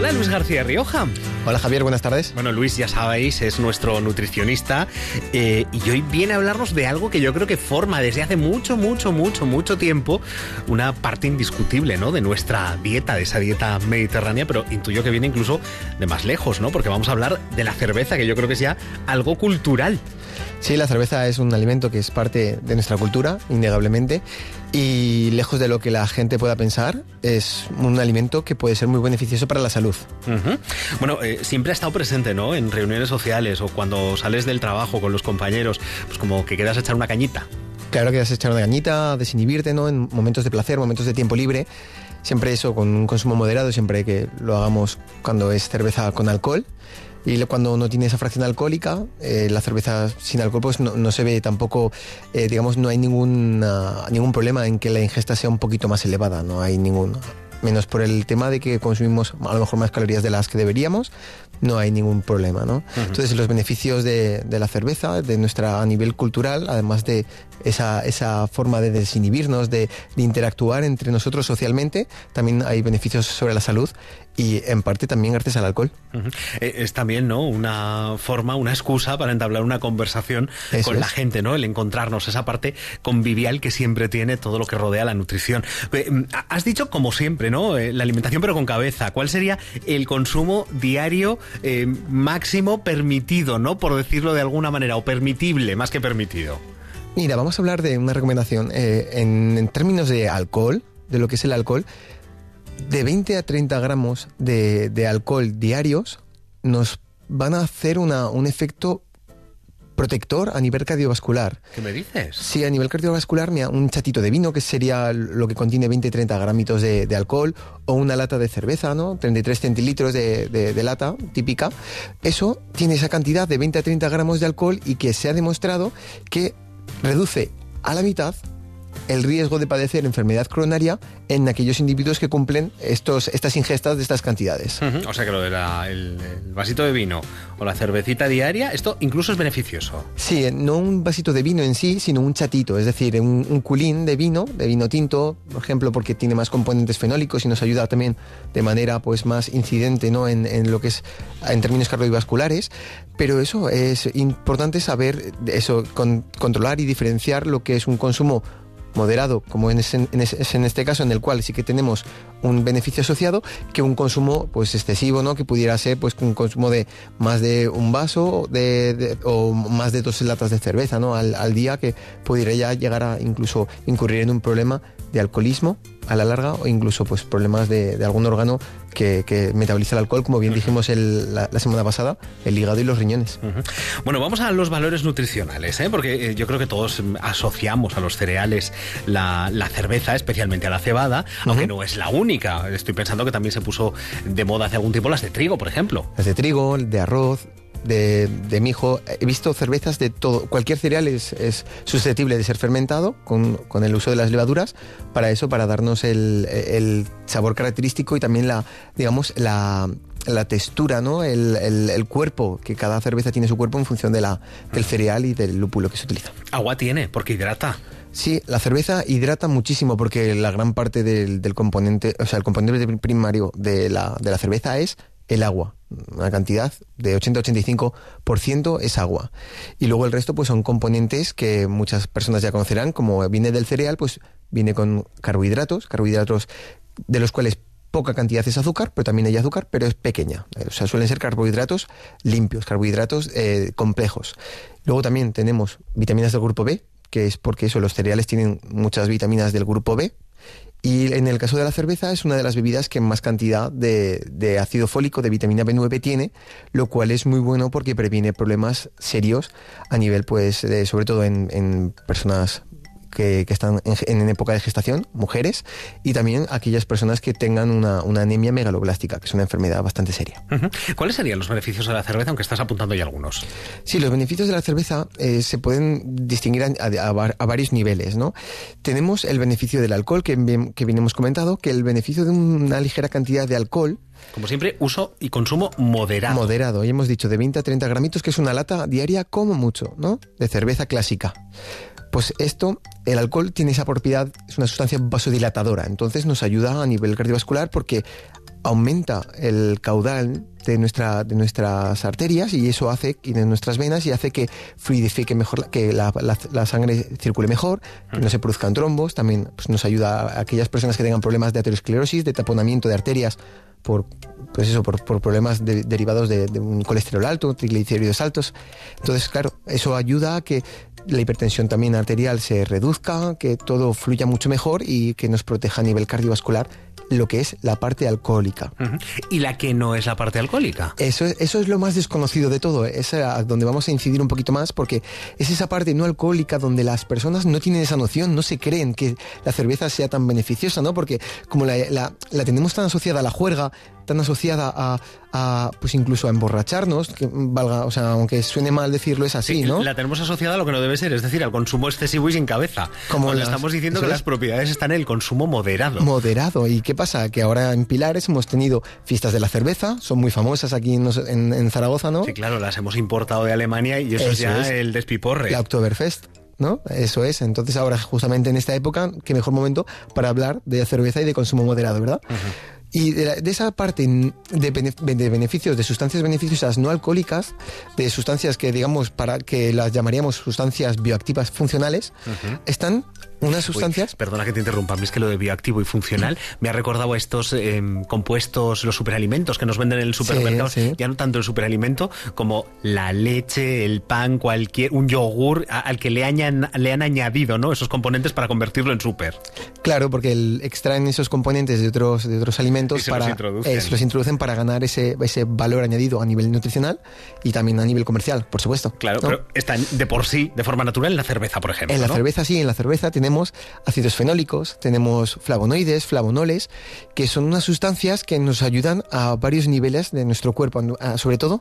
Hola, Luis García Rioja. Hola, Javier, buenas tardes. Bueno, Luis, ya sabéis, es nuestro nutricionista y hoy viene a hablarnos de algo que yo creo que forma desde hace mucho tiempo una parte indiscutible, ¿no?, de nuestra dieta, de esa dieta mediterránea, pero intuyo que viene incluso de más lejos, ¿no?, porque vamos a hablar de la cerveza, que yo creo que es ya algo cultural. Sí, la cerveza es un alimento que es parte de nuestra cultura, innegablemente, y lejos de lo que la gente pueda pensar, es un alimento que puede ser muy beneficioso para la salud. Uh-huh. Bueno, siempre ha estado presente, ¿no?, en reuniones sociales o cuando sales del trabajo con los compañeros, pues como que quedas a echar una cañita. Claro que vas a echar una cañita, desinhibirte, ¿no?, en momentos de placer, momentos de tiempo libre. Siempre eso con un consumo moderado, siempre que lo hagamos cuando es cerveza con alcohol. Y cuando no tiene esa fracción alcohólica, la cerveza sin alcohol pues no se ve tampoco, digamos, no hay ningún problema en que la ingesta sea un poquito más elevada, no hay ningún, menos por el tema de que consumimos a lo mejor más calorías de las que deberíamos, no hay ningún problema, ¿no? Uh-huh. Entonces los beneficios de la cerveza, de nuestra a nivel cultural, además de esa forma de desinhibirnos, de interactuar entre nosotros socialmente, también hay beneficios sobre la salud y en parte también gracias al alcohol. Uh-huh. Es también, ¿no?, una forma, una excusa para entablar una conversación con la gente, ¿no?, el encontrarnos, esa parte convivial que siempre tiene todo lo que rodea la nutrición. Has dicho, como siempre, ¿no?, la alimentación pero con cabeza. ¿Cuál sería el consumo diario máximo permitido, ¿no?, por decirlo de alguna manera, o permitible más que permitido? Mira, vamos a hablar de una recomendación en términos de alcohol, de lo que es el alcohol. De 20 a 30 gramos de alcohol diarios nos van a hacer un efecto protector a nivel cardiovascular. ¿Qué me dices? Sí, a nivel cardiovascular, mira, un chatito de vino, que sería lo que contiene 20-30 gramitos de alcohol, o una lata de cerveza, ¿no?, 33 centilitros de lata típica. Eso tiene esa cantidad de 20 a 30 gramos de alcohol y que se ha demostrado que reduce a la mitad el riesgo de padecer enfermedad coronaria en aquellos individuos que cumplen estas ingestas de estas cantidades. Uh-huh. O sea que lo de el vasito de vino o la cervecita diaria, esto incluso es beneficioso. Sí, no un vasito de vino en sí, sino un chatito, es decir, un culín de vino tinto, por ejemplo, porque tiene más componentes fenólicos y nos ayuda también de manera pues más incidente, ¿no?, en lo que es en términos cardiovasculares. Pero eso es importante saber, eso, controlar y diferenciar lo que es un consumo moderado, como en este caso, en el cual sí que tenemos un beneficio asociado, que un consumo pues excesivo, ¿no?, que pudiera ser pues un consumo de más de un vaso o más de 2 latas de cerveza, ¿no?, al día, que pudiera ya llegar a incluso incurrir en un problema de alcoholismo a la larga, o incluso pues problemas de algún órgano que metaboliza el alcohol, como bien dijimos la semana pasada, el hígado y los riñones. Uh-huh. Bueno, vamos a los valores nutricionales, porque yo creo que todos asociamos a los cereales la cerveza, especialmente a la cebada, uh-huh, aunque no es la única. Estoy pensando que también se puso de moda hace algún tiempo las de trigo, por ejemplo. Las de trigo, de arroz, de mijo. He visto cervezas de todo. Cualquier cereal es susceptible de ser fermentado con el uso de las levaduras, para darnos el sabor característico y también la textura, ¿no?, el cuerpo, que cada cerveza tiene su cuerpo en función del cereal y del lúpulo que se utiliza. Agua tiene, porque hidrata. Sí, la cerveza hidrata muchísimo, porque la gran parte del componente, o sea, el componente primario de la cerveza es el agua. Una cantidad de 80-85% es agua. Y luego el resto pues son componentes que muchas personas ya conocerán, como viene del cereal, pues viene con carbohidratos de los cuales poca cantidad es azúcar, pero también hay azúcar, pero es pequeña. O sea, suelen ser carbohidratos limpios, carbohidratos complejos. Luego también tenemos vitaminas del grupo B, que es porque los cereales tienen muchas vitaminas del grupo B. Y en el caso de la cerveza es una de las bebidas que más cantidad de ácido fólico, de vitamina B9 tiene, lo cual es muy bueno porque previene problemas serios a nivel, pues, sobre todo en personas que están en época de gestación, mujeres, y también aquellas personas que tengan una anemia megaloblástica, que es una enfermedad bastante seria. Uh-huh. ¿Cuáles serían los beneficios de la cerveza, aunque estás apuntando ya algunos? Sí, los beneficios de la cerveza se pueden distinguir a varios niveles, ¿no? Tenemos el beneficio del alcohol, que bien hemos comentado, que el beneficio de una ligera cantidad de alcohol, como siempre, uso y consumo moderado. Moderado, y hemos dicho de 20 a 30 gramitos, que es una lata diaria como mucho, ¿no?, de cerveza clásica. Pues el alcohol tiene esa propiedad, es una sustancia vasodilatadora, entonces nos ayuda a nivel cardiovascular porque aumenta el caudal de nuestras arterias, y eso hace, y de nuestras venas, y hace que fluidifique mejor, que la sangre circule mejor, que no se produzcan trombos. También pues, nos ayuda a aquellas personas que tengan problemas de aterosclerosis, de taponamiento de arterias por problemas derivados de un colesterol alto, triglicéridos altos. Entonces, claro, eso ayuda a que la hipertensión también arterial se reduzca, que todo fluya mucho mejor y que nos proteja a nivel cardiovascular lo que es la parte alcohólica. ¿Y la que no es la parte alcohólica? Eso es lo más desconocido de todo, es a donde vamos a incidir un poquito más, porque es esa parte no alcohólica donde las personas no tienen esa noción, no se creen que la cerveza sea tan beneficiosa, ¿no? Porque como la tenemos tan asociada a la juerga, tan asociada a pues incluso a emborracharnos, que valga, o sea, aunque suene mal decirlo, es así, sí, ¿no? La tenemos asociada a lo que no debe ser, es decir, al consumo excesivo y sin cabeza. Como estamos diciendo que las propiedades están en el consumo moderado. Moderado. ¿Y qué pasa? Que ahora en Pilares hemos tenido fiestas de la cerveza, son muy famosas aquí en Zaragoza, ¿no? Sí, claro, las hemos importado de Alemania y eso es ya el despiporre. La Oktoberfest, ¿no? Eso es. Entonces ahora, justamente en esta época, qué mejor momento para hablar de cerveza y de consumo moderado, ¿verdad? Y de esa parte de beneficios, de sustancias beneficiosas no alcohólicas, de sustancias que, digamos, para que las llamaríamos sustancias bioactivas funcionales, están unas sustancias... Uy, perdona que te interrumpa, es que lo de bioactivo y funcional me ha recordado a estos compuestos, los superalimentos que nos venden en el supermercado, ya no tanto el superalimento como la leche, el pan, un yogur al que le han añadido, ¿no?, esos componentes para convertirlo en súper. Claro, porque extraen esos componentes de otros alimentos los introducen para ganar ese valor añadido a nivel nutricional y también a nivel comercial, por supuesto. Claro, ¿no? Pero están de por sí, de forma natural, en la cerveza, por ejemplo. En la cerveza, sí, en la cerveza tenemos ácidos fenólicos, tenemos flavonoides, flavonoles, que son unas sustancias que nos ayudan a varios niveles de nuestro cuerpo, sobre todo,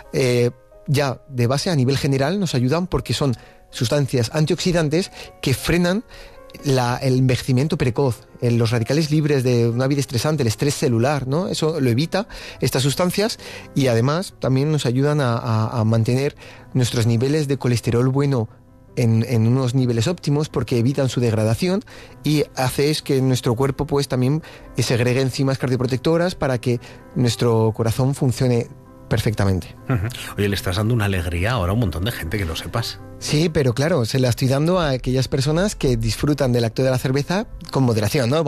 ya de base a nivel general nos ayudan porque son sustancias antioxidantes que frenan el envejecimiento precoz, los radicales libres de una vida estresante, el estrés celular, ¿no? Eso lo evita, estas sustancias, y además también nos ayudan a mantener nuestros niveles de colesterol bueno en unos niveles óptimos, porque evitan su degradación y hace que nuestro cuerpo pues también segregue enzimas cardioprotectoras para que nuestro corazón funcione perfectamente. Oye, le estás dando una alegría ahora a un montón de gente, que lo sepas. Sí, pero claro, se la estoy dando a aquellas personas que disfrutan del acto de la cerveza con moderación, ¿no?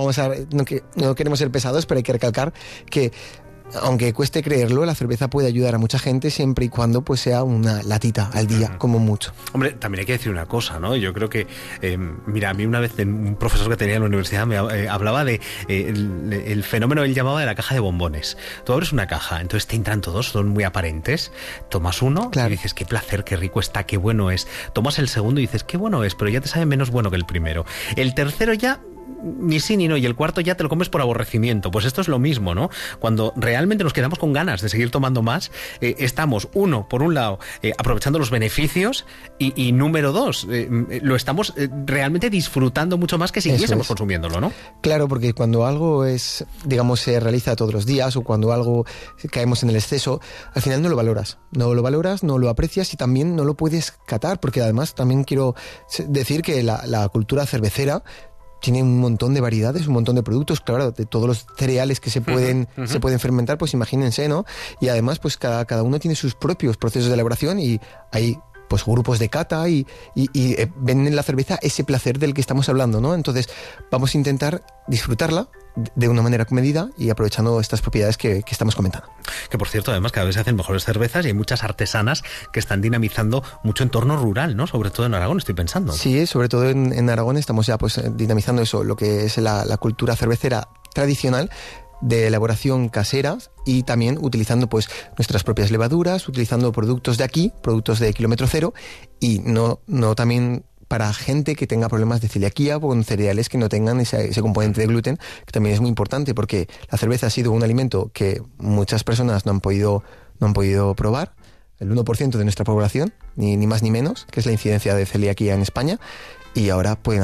No queremos ser pesados, pero hay que recalcar que, aunque cueste creerlo, la cerveza puede ayudar a mucha gente siempre y cuando pues sea una latita al día, como mucho. Hombre, también hay que decir una cosa, ¿no? Yo creo que, mira, a mí una vez un profesor que tenía en la universidad me hablaba de el fenómeno, él llamaba de la caja de bombones. Tú abres una caja, entonces te entran todos, son muy aparentes, tomas uno y dices, qué placer, qué rico está, qué bueno es. Tomas el segundo y dices, qué bueno es, pero ya te sabe menos bueno que el primero. El tercero ya... ni sí ni no, y el cuarto ya te lo comes por aborrecimiento. Pues esto es lo mismo, ¿no? Cuando realmente nos quedamos con ganas de seguir tomando más, estamos, por un lado, aprovechando los beneficios y número dos, lo estamos realmente disfrutando mucho más que si siguiésemos consumiéndolo, ¿no? Claro, porque cuando algo se realiza todos los días, o cuando algo caemos en el exceso, al final no lo valoras, no lo aprecias y también no lo puedes catar, porque además también quiero decir que la cultura cervecera tiene un montón de variedades, un montón de productos, claro, de todos los cereales que se pueden fermentar, pues imagínense, ¿no? Y además, pues cada uno tiene sus propios procesos de elaboración y hay pues grupos de cata y ven en la cerveza ese placer del que estamos hablando, ¿no? Entonces, vamos a intentar disfrutarla de una manera comedida y aprovechando estas propiedades que estamos comentando. Que por cierto, además, cada vez se hacen mejores cervezas y hay muchas artesanas que están dinamizando mucho entorno rural, ¿no? Sobre todo en Aragón, estoy pensando. Sí, sobre todo en Aragón estamos ya pues dinamizando eso, lo que es la cultura cervecera tradicional, de elaboración casera, y también utilizando pues nuestras propias levaduras, utilizando productos de aquí, productos de kilómetro cero, y no también para gente que tenga problemas de celiaquía o con cereales que no tengan ese componente de gluten, que también es muy importante, porque la cerveza ha sido un alimento que muchas personas no han podido probar, el 1% de nuestra población, ni más ni menos, que es la incidencia de celiaquía en España, y ahora pueden hacerlo.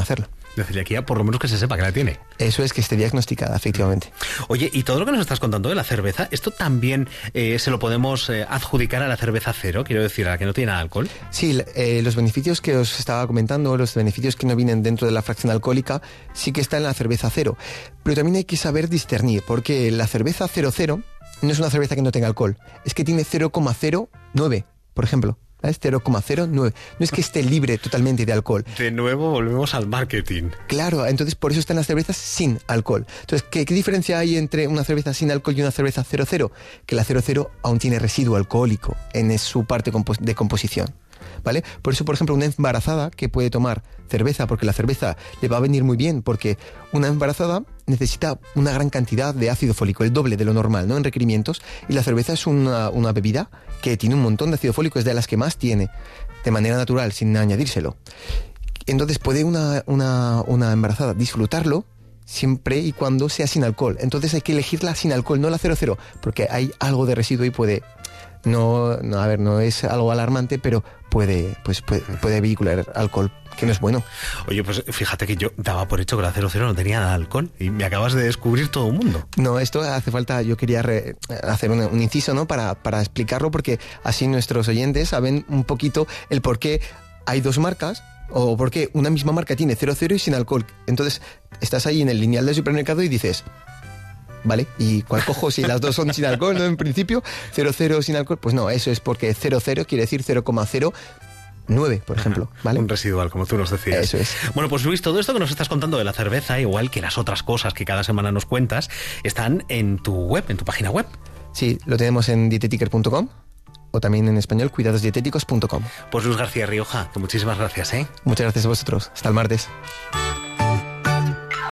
De celiaquía, por lo menos que se sepa que la tiene. Eso es, que esté diagnosticada, efectivamente. Oye, y todo lo que nos estás contando de la cerveza, ¿esto también se lo podemos adjudicar a la cerveza cero? Quiero decir, a la que no tiene alcohol. Sí, los beneficios que os estaba comentando, los beneficios que no vienen dentro de la fracción alcohólica, sí que está en la cerveza cero. Pero también hay que saber discernir, porque la cerveza 00 no es una cerveza que no tenga alcohol, es que tiene 0,09, por ejemplo. Es 0,09. No es que esté libre totalmente de alcohol. De nuevo volvemos al marketing. Claro, entonces por eso están las cervezas sin alcohol. Entonces, ¿qué diferencia hay entre una cerveza sin alcohol y una cerveza 00? Que la 00 aún tiene residuo alcohólico en su parte de composición. ¿Vale? Por eso, por ejemplo, una embarazada que puede tomar cerveza, porque la cerveza le va a venir muy bien, porque una embarazada necesita una gran cantidad de ácido fólico, el doble de lo normal, ¿no? En requerimientos, y la cerveza es una bebida que tiene un montón de ácido fólico, es de las que más tiene, de manera natural, sin añadírselo. Entonces puede una embarazada disfrutarlo siempre y cuando sea sin alcohol. Entonces hay que elegirla sin alcohol, no la 00, porque hay algo de residuo y puede... No es algo alarmante, pero puede vehicular alcohol, que no es bueno. Oye, pues fíjate que yo daba por hecho que la 00 no tenía nada de alcohol y me acabas de descubrir todo el mundo. No, esto hace falta, yo quería hacer un inciso, ¿no? Para explicarlo, porque así nuestros oyentes saben un poquito el por qué hay dos marcas, o por qué una misma marca tiene 00 y sin alcohol. Entonces, estás ahí en el lineal del supermercado y dices... ¿Vale? ¿Y cuál cojo si las dos son sin alcohol, no? En principio, 00 sin alcohol. Pues no, eso es porque 00 quiere decir 0,09, por ejemplo, ¿vale? Un residual, como tú nos decías. Eso es. Bueno, pues Luis, todo esto que nos estás contando de la cerveza, igual que las otras cosas que cada semana nos cuentas, están en tu web, en tu página web. Sí, lo tenemos en dietetiker.com o también en español, cuidadosdietéticos.com. Pues Luis García Rioja, que muchísimas gracias, ¿eh? Muchas gracias a vosotros. Hasta el martes.